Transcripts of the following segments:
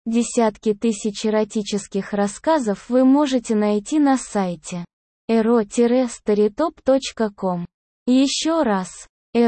Десятки тысяч эротических рассказов вы можете найти на сайте ero-storytop.com. Еще раз,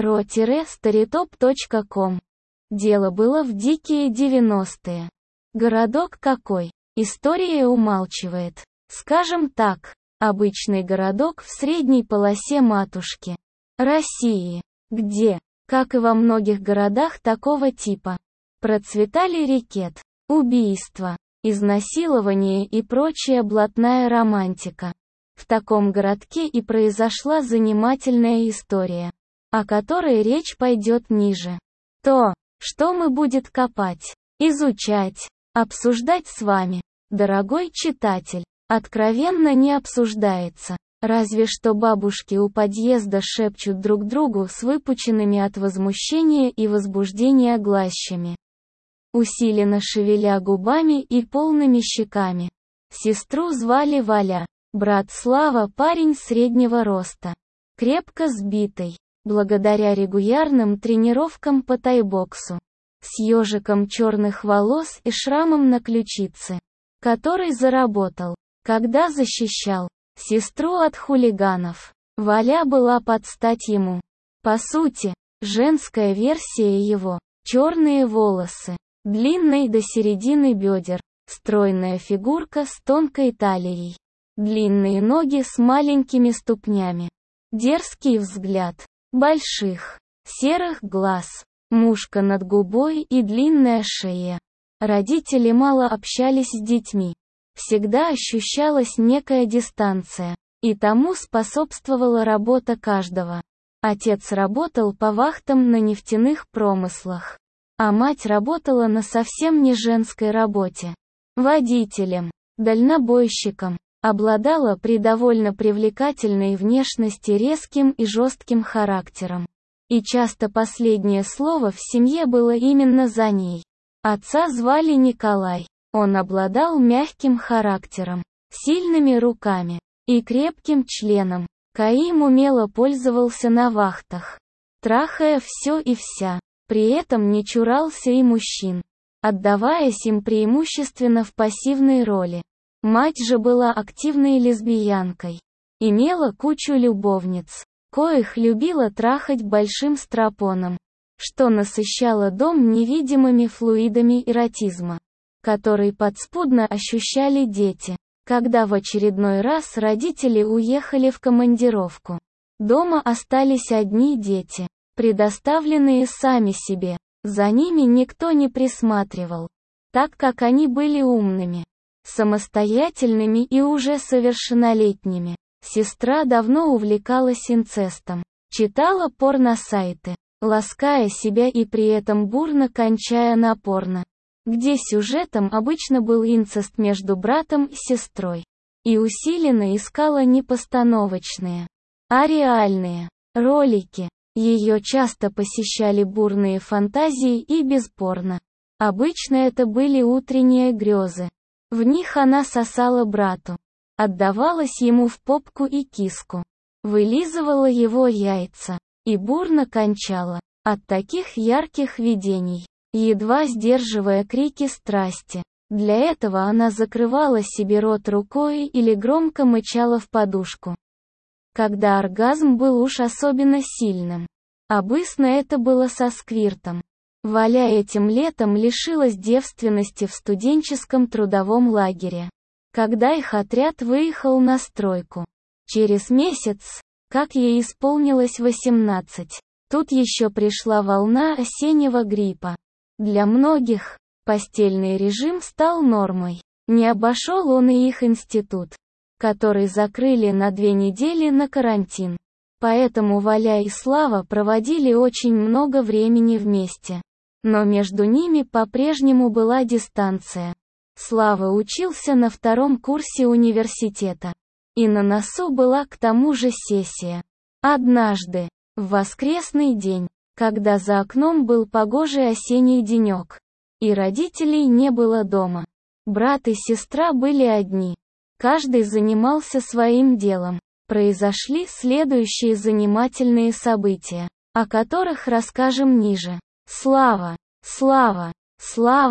ero-storytop.com. Дело было в дикие 90-е. Городок какой? История умалчивает. Скажем так, обычный городок в средней полосе матушки России, где, как и во многих городах такого типа, процветали рэкет, убийства, изнасилования и прочая блатная романтика. В таком городке и произошла занимательная история, о которой речь пойдет ниже. То, что мы будем копать, изучать, обсуждать с вами, дорогой читатель, откровенно не обсуждается, разве что бабушки у подъезда шепчут друг другу с выпученными от возмущения и возбуждения глазищами, усиленно шевеля губами и полными щеками. Сестру звали Валя, брат Слава парень среднего роста, крепко сбитый, благодаря регулярным тренировкам по тайбоксу, с ежиком черных волос и шрамом на ключице, который заработал, когда защищал сестру от хулиганов. Валя была под стать ему. По сути, женская версия его: черные волосы, длинные до середины бедер, стройная фигурка с тонкой талией, длинные ноги с маленькими ступнями, дерзкий взгляд, больших, серых глаз, мушка над губой и длинная шея. Родители мало общались с детьми. Всегда ощущалась некая дистанция, и тому способствовала работа каждого. Отец работал по вахтам на нефтяных промыслах, а мать работала на совсем не женской работе. Водителем, дальнобойщиком, обладала при довольно привлекательной внешности резким и жестким характером. И часто последнее слово в семье было именно за ней. Отца звали Николай. Он обладал мягким характером, сильными руками и крепким членом, коим умело пользовался на вахтах, трахая все и вся, при этом не чурался и мужчин, отдаваясь им преимущественно в пассивной роли. Мать же была активной лесбиянкой, имела кучу любовниц, коих любила трахать большим стропоном, что насыщало дом невидимыми флуидами эротизма, который подспудно ощущали дети, когда в очередной раз родители уехали в командировку. Дома остались одни дети, предоставленные сами себе, за ними никто не присматривал, так как они были умными, самостоятельными и уже совершеннолетними. Сестра давно увлекалась инцестом, читала порно-сайты, лаская себя и при этом бурно кончая на порно, где сюжетом обычно был инцест между братом и сестрой, и усиленно искала не постановочные, а реальные ролики. Ее часто посещали бурные фантазии и без порно. Обычно это были утренние грезы. В них она сосала брату, отдавалась ему в попку и киску, вылизывала его яйца и бурно кончала от таких ярких видений, едва сдерживая крики страсти. Для этого она закрывала себе рот рукой или громко мычала в подушку, когда оргазм был уж особенно сильным. Обычно это было со сквиртом. Валя этим летом лишилась девственности в студенческом трудовом лагере, когда их отряд выехал на стройку. Через месяц, как ей исполнилось 18, тут еще пришла волна осеннего гриппа. Для многих постельный режим стал нормой. Не обошел он и их институт, который закрыли на 2 недели на карантин. Поэтому Валя и Слава проводили очень много времени вместе. Но между ними по-прежнему была дистанция. Слава учился на 2-м курсе университета. И на носу была к тому же сессия. Однажды, в воскресный день, когда за окном был погожий осенний денек, и родителей не было дома, брат и сестра были одни. Каждый занимался своим делом. Произошли следующие занимательные события, о которых расскажем ниже. Слава,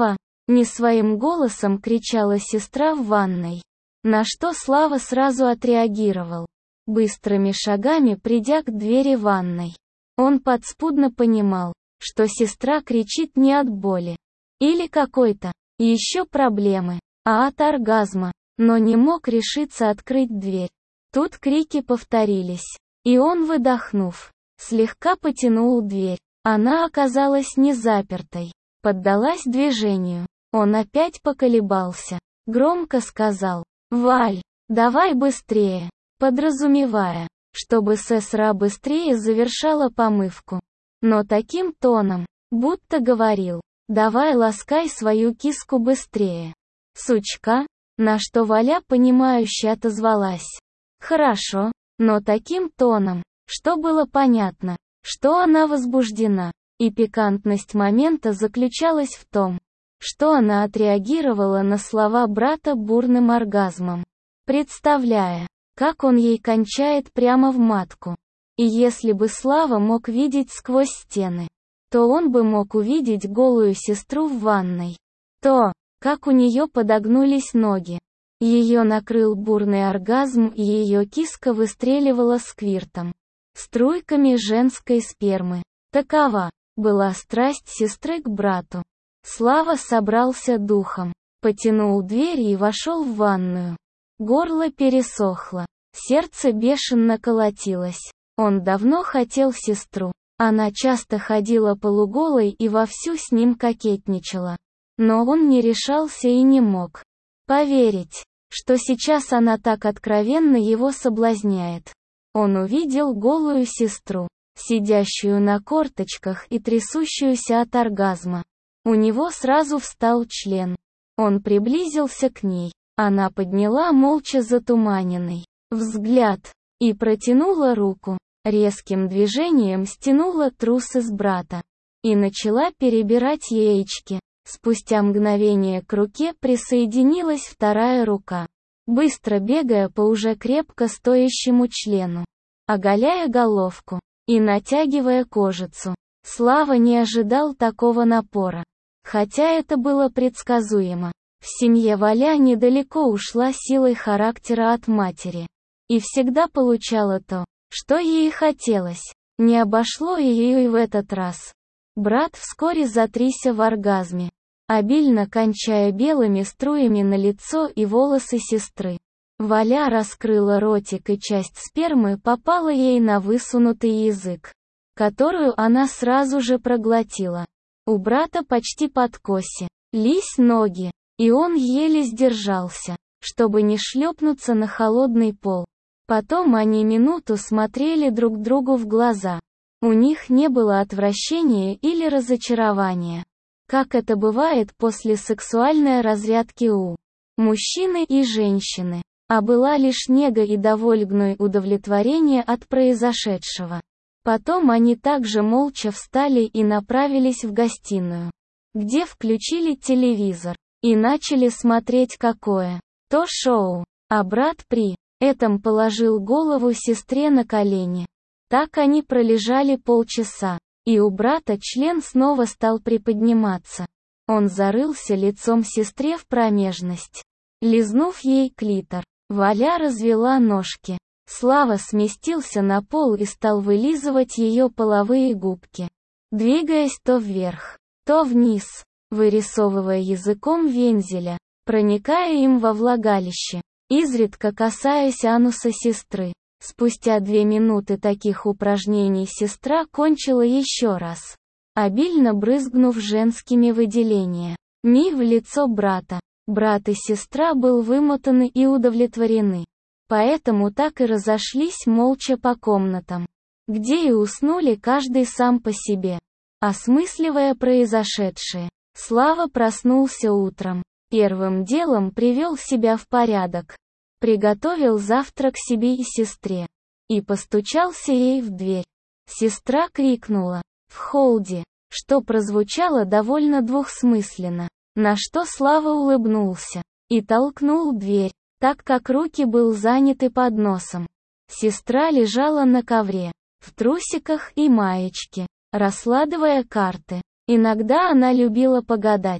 Не своим голосом кричала сестра в ванной. На что Слава сразу отреагировал. Быстрыми шагами придя к двери ванной. Он подспудно понимал, что сестра кричит не от боли. Или какой-то еще проблемы, а от оргазма. Но не мог решиться открыть дверь. Тут крики повторились. И он, выдохнув, слегка потянул дверь. Она оказалась не запертой. Поддалась движению. Он опять поколебался. Громко сказал: «Валь, давай быстрее», подразумевая, чтобы сестра быстрее завершала помывку. Но таким тоном, будто говорил: «Давай ласкай свою киску быстрее, сучка», на что Валя понимающе отозвалась: «Хорошо», но таким тоном, что было понятно, что она возбуждена, и пикантность момента заключалась в том, что она отреагировала на слова брата бурным оргазмом, представляя, как он ей кончает прямо в матку. И если бы Слава мог видеть сквозь стены, то он бы мог увидеть голую сестру в ванной. То, как у нее подогнулись ноги. Ее накрыл бурный оргазм, и ее киска выстреливала сквиртом, струйками женской спермы. Такова была страсть сестры к брату. Слава собрался духом, потянул дверь и вошел в ванную. Горло пересохло, сердце бешено колотилось. Он давно хотел сестру. Она часто ходила полуголой и вовсю с ним кокетничала. Но он не решался и не мог поверить, что сейчас она так откровенно его соблазняет. Он увидел голую сестру, сидящую на корточках и трясущуюся от оргазма. У него сразу встал член. Он приблизился к ней. Она подняла молча затуманенный взгляд и протянула руку. Резким движением стянула трусы с брата и начала перебирать яички. Спустя мгновение к руке присоединилась вторая рука, быстро бегая по уже крепко стоящему члену, оголяя головку и натягивая кожицу. Слава не ожидал такого напора. Хотя это было предсказуемо. В семье Валя недалеко ушла силой характера от матери. И всегда получала то, что ей хотелось. Не обошло ее и в этот раз. Брат вскоре затрясся в оргазме, обильно кончая белыми струями на лицо и волосы сестры. Валя раскрыла ротик, и часть спермы попала ей на высунутый язык, которую она сразу же проглотила. У брата почти под коси лись ноги, и он еле сдержался, чтобы не шлепнуться на холодный пол. Потом они минуту смотрели друг другу в глаза. У них не было отвращения или разочарования, как это бывает после сексуальной разрядки у мужчины и женщины, а была лишь нега и довольное удовлетворение от произошедшего. Потом они также молча встали и направились в гостиную, где включили телевизор и начали смотреть какое-то шоу, а брат при этом положил голову сестре на колени. Так они пролежали полчаса, и у брата член снова стал приподниматься. Он зарылся лицом сестре в промежность, лизнув ей клитор. Валя развела ножки. Слава сместился на пол и стал вылизывать ее половые губки, двигаясь то вверх, то вниз, вырисовывая языком вензеля, проникая им во влагалище, изредка касаясь ануса сестры. Спустя 2 минуты таких упражнений сестра кончила еще раз, обильно брызгнув женскими выделениями в лицо брата. Брат и сестра были вымотаны и удовлетворены. Поэтому так и разошлись молча по комнатам, где и уснули каждый сам по себе, осмысливая произошедшее. Слава проснулся утром. Первым делом привел себя в порядок, приготовил завтрак себе и сестре, и постучался ей в дверь. Сестра крикнула «В холде», что прозвучало довольно двухсмысленно, на что Слава улыбнулся и толкнул дверь, так как руки был заняты подносом. Сестра лежала на ковре, в трусиках и маечке, раскладывая карты. Иногда она любила погадать.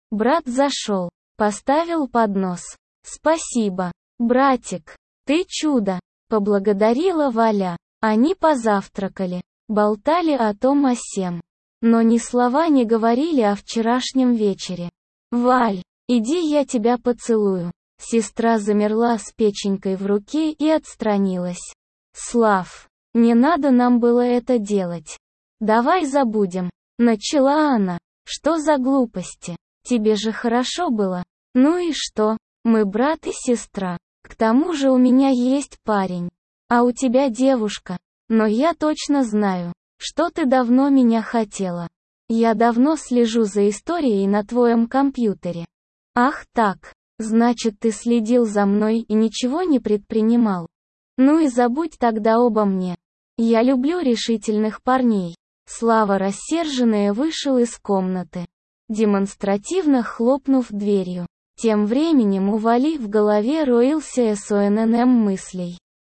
Брат зашел, поставил поднос. «Спасибо, братик, ты чудо», — поблагодарила Валя. Они позавтракали, болтали о том о сём. Но ни слова не говорили о вчерашнем вечере. «Валь, иди, я тебя поцелую». Сестра замерла с печенькой в руке и отстранилась. «Слав, не надо нам было это делать. Давай забудем», — начала она. «Что за глупости? Тебе же хорошо было. Ну и что? Мы брат и сестра. К тому же у меня есть парень. А у тебя девушка. Но я точно знаю, что ты давно меня хотела. Я давно слежу за историей на твоем компьютере». «Ах так, значит, ты следил за мной и ничего не предпринимал. Ну и забудь тогда обо мне. Я люблю решительных парней». Слава рассерженная вышел из комнаты, демонстративно хлопнув дверью. Тем временем у Вали в голове роился СОННМ мыслей.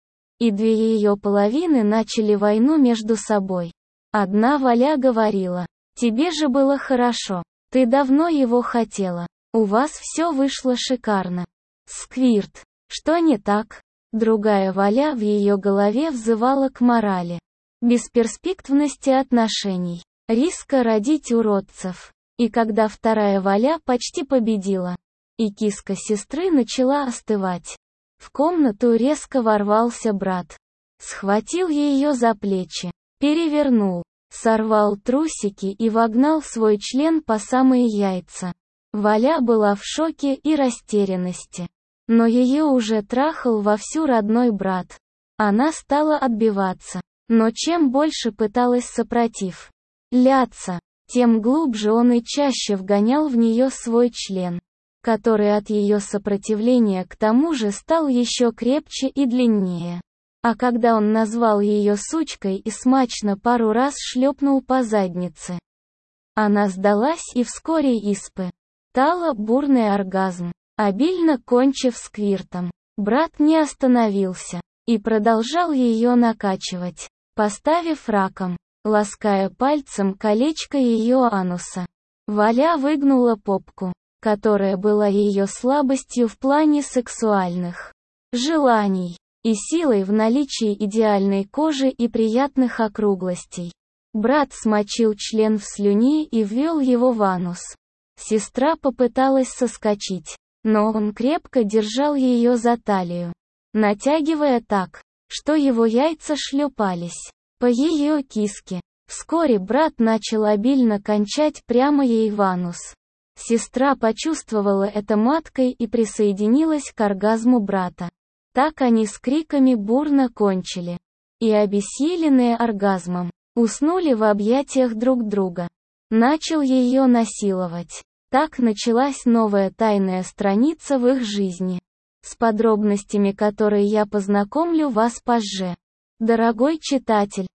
И две ее половины начали войну между собой. Одна Валя говорила: «Тебе же было хорошо, ты давно его хотела, у вас все вышло шикарно. Сквирт, что не так?» Другая Валя в ее голове взывала к морали, бесперспективности отношений, риска родить уродцев. И когда вторая Валя почти победила, и киска сестры начала остывать, в комнату резко ворвался брат. Схватил ее за плечи, перевернул, сорвал трусики и вогнал свой член по самые яйца. Валя была в шоке и растерянности. Но ее уже трахал вовсю родной брат. Она стала отбиваться. Но чем больше пыталась сопротивляться, тем глубже он и чаще вгонял в нее свой член, который от ее сопротивления к тому же стал еще крепче и длиннее. А когда он назвал ее сучкой и смачно пару раз шлепнул по заднице, она сдалась и вскоре испытала бурный оргазм, обильно кончив сквиртом. Брат не остановился и продолжал ее накачивать, поставив раком, лаская пальцем колечко ее ануса. Валя выгнула попку, которая была ее слабостью в плане сексуальных желаний, и силой в наличии идеальной кожи и приятных округлостей. Брат смочил член в слюне и ввел его в анус. Сестра попыталась соскочить, но он крепко держал ее за талию, натягивая так, что его яйца шлепались по ее киске. Вскоре брат начал обильно кончать прямо ей в анус. Сестра почувствовала это маткой и присоединилась к оргазму брата. Так они с криками бурно кончили. И, обессиленные оргазмом, уснули в объятиях друг друга. Начал ее насиловать. Так началась новая тайная страница в их жизни, с подробностями которой я познакомлю вас позже. Дорогой читатель,